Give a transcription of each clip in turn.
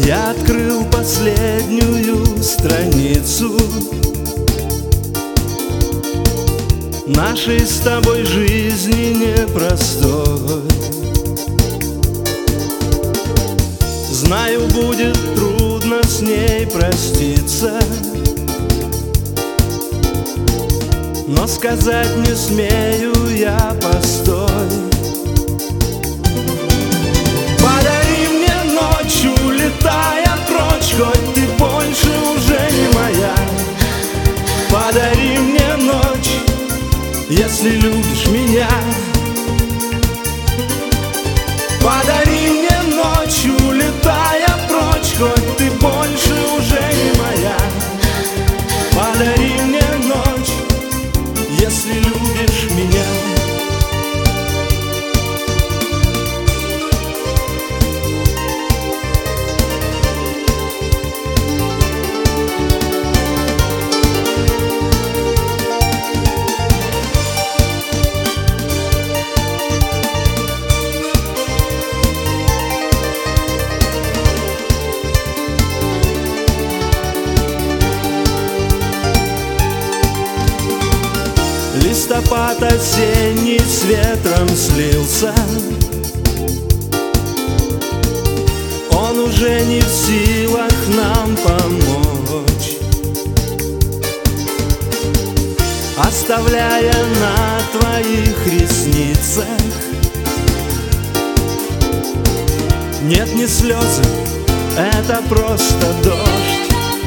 Я открыл последнюю страницу нашей с тобой жизни непростой. Знаю, будет трудно с ней проститься, но сказать не смею я постой. Подари мне ночь, улетая прочь, хоть ты больше уже не моя. Подари мне ночь, если любишь меня. Подари мне ночь, улетая прочь, хоть ты больше уже не моя. Подари мне ночь, если любишь меня. Листопад осенний с ветром слился, он уже не в силах нам помочь, оставляя на твоих ресницах нет ни слезы, это просто дождь.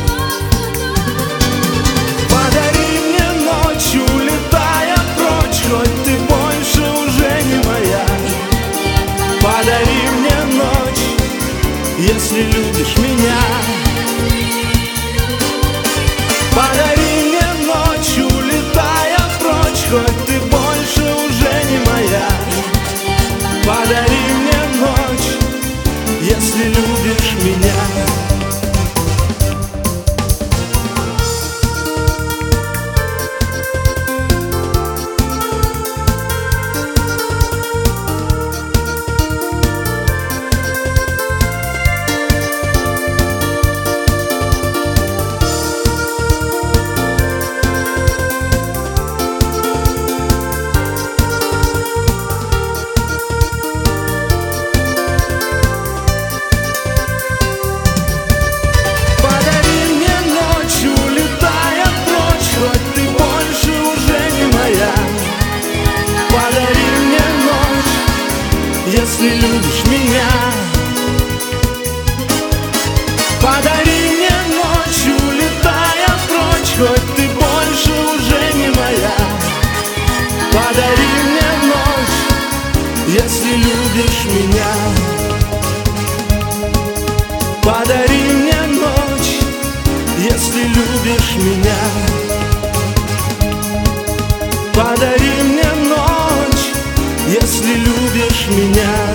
Подари мне ночь, улетая прочь, хоть ты больше уже не моя. Подари мне ночь, если любишь меня. Подари мне ночь, улетая прочь, хоть ты больше уже не моя. Подари мне ночь, если любишь меня. Если любишь меня, подари мне ночь, улетая прочь, хоть ты больше уже не моя. Подари мне ночь, если любишь меня. Подари мне ночь, если любишь меня. Подари мне ночь, если любишь меня.